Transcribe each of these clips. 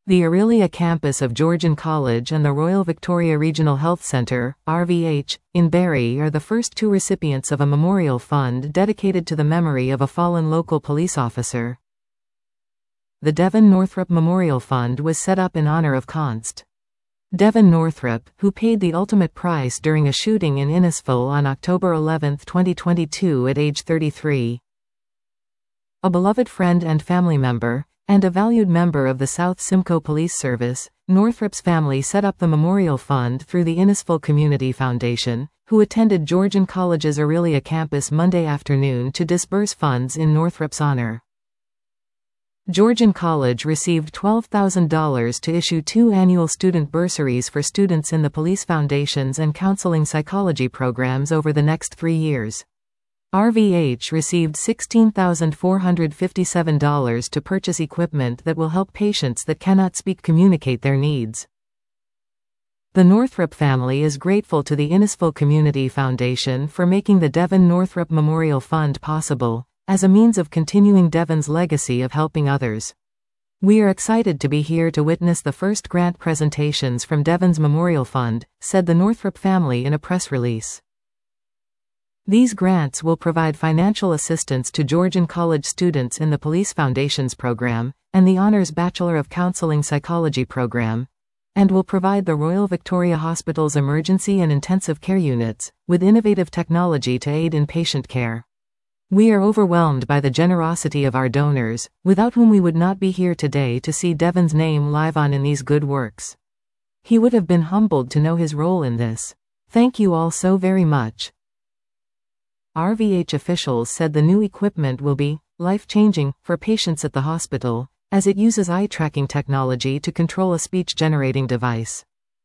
The Orillia campus of Georgian College and the Royal Victoria Regional Health Centre, RVH, in Barrie are the first two recipients of a memorial fund dedicated to the memory of a fallen local police officer. The Devon Northrop Memorial Fund was set up in honour of Const. Devon Northrop, who paid the ultimate price during a shooting in Innisfil on October 11, 2022 at age 33. A beloved friend and family member, and a valued member of the South Simcoe Police Service, Northrop's family set up the Memorial Fund through the Innisfil Community Foundation, who attended Georgian College's Orillia campus Monday afternoon to disburse funds in Northrop's honour. Georgian College received $12,000 to issue 2 annual student bursaries for students in the Police Foundations and Counseling Psychology programs over the next 3 years. RVH received $16,457 to purchase equipment that will help patients that cannot speak communicate their needs. The Northrop family is grateful to the Innisfil Community Foundation for making the Devon Northrop Memorial Fund possible, as a means of continuing Devon's legacy of helping others. We are excited to be here to witness the first grant presentations from Devon's Memorial Fund, said the Northrop family in a press release. These grants will provide financial assistance to Georgian College students in the Police Foundations program, and the Honours Bachelor of Counseling Psychology program, and will provide the Royal Victoria Hospital's emergency and intensive care units with innovative technology to aid in patient care. We are overwhelmed by the generosity of our donors, without whom we would not be here today to see Devon's name live on in these good works. He would have been humbled to know his role in this. Thank you all so very much. RVH officials said the new equipment will be life-changing for patients at the hospital, as it uses eye-tracking technology to control a speech-generating device.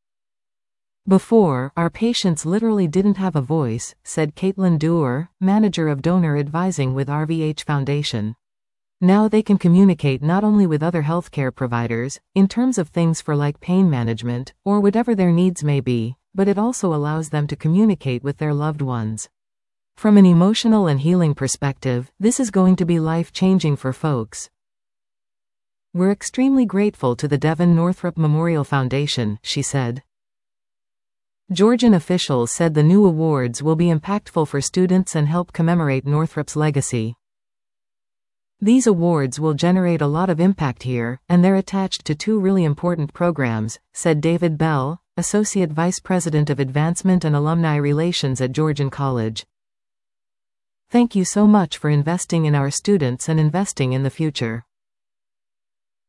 Before, our patients literally didn't have a voice, said Caitlin Dewar, manager of donor advising with RVH Foundation. Now they can communicate not only with other healthcare providers, in terms of things for like pain management, or whatever their needs may be, but it also allows them to communicate with their loved ones. From an emotional and healing perspective, this is going to be life-changing for folks. We're extremely grateful to the Devon Northrop Memorial Foundation, she said. Georgian officials said the new awards will be impactful for students and help commemorate Northrop's legacy. These awards will generate a lot of impact here, and they're attached to 2 really important programs, said David Bell, Associate Vice President of Advancement and Alumni Relations at Georgian College. Thank you so much for investing in our students and investing in the future.